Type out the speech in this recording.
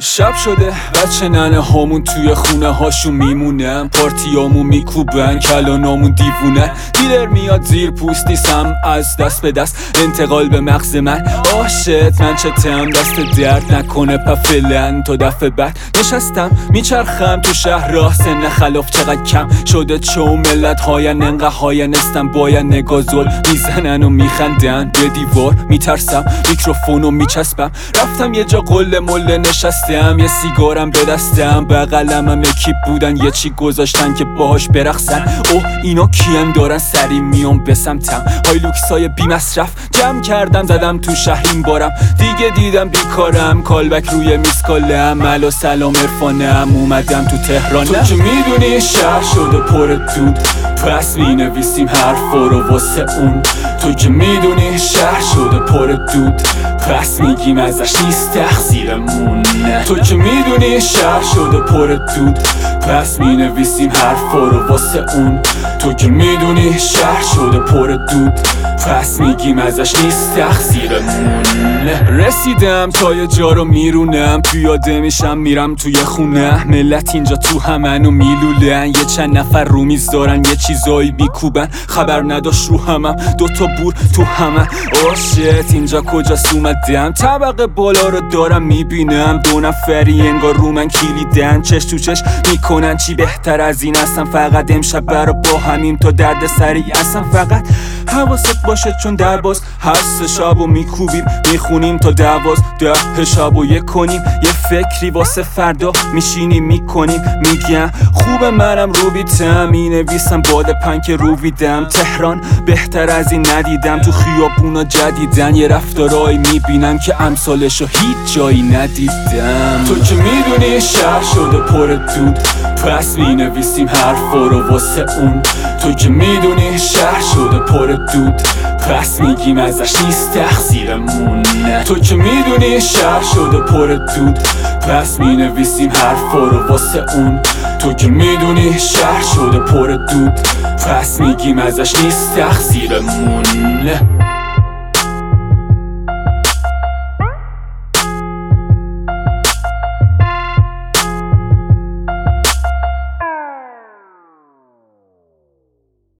شب شده بچه ننه هامون توی خونه هاشون میمونن، پارتیامون میکوبن، کلانامون دیوونه. دیلر میاد زیر پوستی سم از دست به دست، انتقال به مغز من. آشت من چتم دست درد نکنه پفلن تا دفعه بعد. نشستم میچرخم تو شهر راه، سن خلاف چقدر کم شده چون ملت هاین انقه هاین استم باید نگاه زل میزنن و میخندن به دیوار. میترسم میکروفونو میچسبم، رفتم یه جا قله مله نشستم، یه سیگارم به دستم، بغلمم اکیپ بودن یه چی گذاشتن که باهاش برقصن. اوه اینا کیم دارن سری میام به سمتم، هایلوکسای بی مصرف جمع کردم زدم تو شهر این بارم. دیگه دیدم بیکارم، کالبک روی میسکالم، مل و سلام عرفانم، اومدم تو تهرانم. تو که میدونی شهر شده پر دود، پس مینویسیم حرفا رو واسه اون. تو که میدونی شهر شده پر دود، پس میگیم ازش نیست تقصیرمون. تو که میدونی شهر شده پر دود، پس مینویسیم حرفا رو واسه اون. تو که میدونی شهر شده پر دود، پس میگیم ازش نیست تقصیرمون. رسیدم تا یه جا رو میرونم، پیاده میشم میرم توی خونه، ملت اینجا تو همن و میلولن، یه چند نفر رو میز دارن یه چیزایی میکوبن، خبر نداشت رو همم دوتا بور تو همه. آشت اینجا کجاست اومدم، طبقه بالا رو دارم میبینم، دو نفری انگار رو من کلیدن، چش تو چش میکنن چی بهتر از این هستم. فقط امشب برا با همین تا درد سری هستم. فقط حواست باشه چون در باز هر سه شبو میکوبیم میخونیم تا 12 شبو یک کنیم، یه فکری واسه فردا میشینیم میکنیم. میگم خوب منم رو بیتم، مینویسم باد پنک رو ویدم. تهران بهتر از این ندیدم، تو خیابونا جدیدن یه رفتارایی میبینم که امثالشو هیچ جایی ندیدم. تو که میدونی شهر شده پر دود، پس مینویسیم حرفا رو واسه اون. تو که میدونی شهر شده پر دود، پس میگیم ازش نیست تقصیرمون. تو که میدونی شهر شده پر دود، پس مینویسیم حرفا رو واسه اون. تو که میدونی شهر شده پر دود، پس میگیم ازش نیست تقصیرمون.